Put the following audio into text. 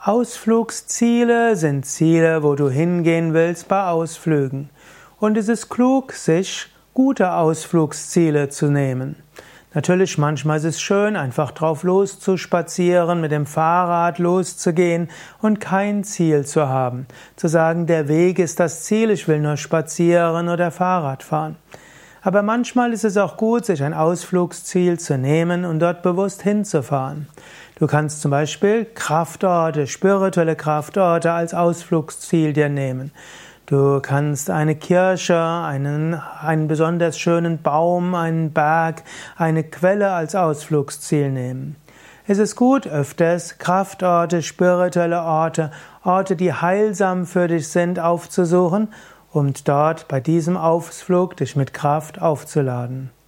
Ausflugsziele sind Ziele, wo du hingehen willst bei Ausflügen. Und es ist klug, sich gute Ausflugsziele zu nehmen. Natürlich, manchmal ist es schön, einfach drauf loszuspazieren, mit dem Fahrrad loszugehen und kein Ziel zu haben. Zu sagen, der Weg ist das Ziel, ich will nur spazieren oder Fahrrad fahren. Aber manchmal ist es auch gut, sich ein Ausflugsziel zu nehmen und dort bewusst hinzufahren. Du kannst zum Beispiel Kraftorte, spirituelle Kraftorte als Ausflugsziel dir nehmen. Du kannst eine Kirche, einen besonders schönen Baum, einen Berg, eine Quelle als Ausflugsziel nehmen. Es ist gut, öfters Kraftorte, spirituelle Orte, Orte, die heilsam für dich sind, aufzusuchen und dort bei diesem Ausflug dich mit Kraft aufzuladen.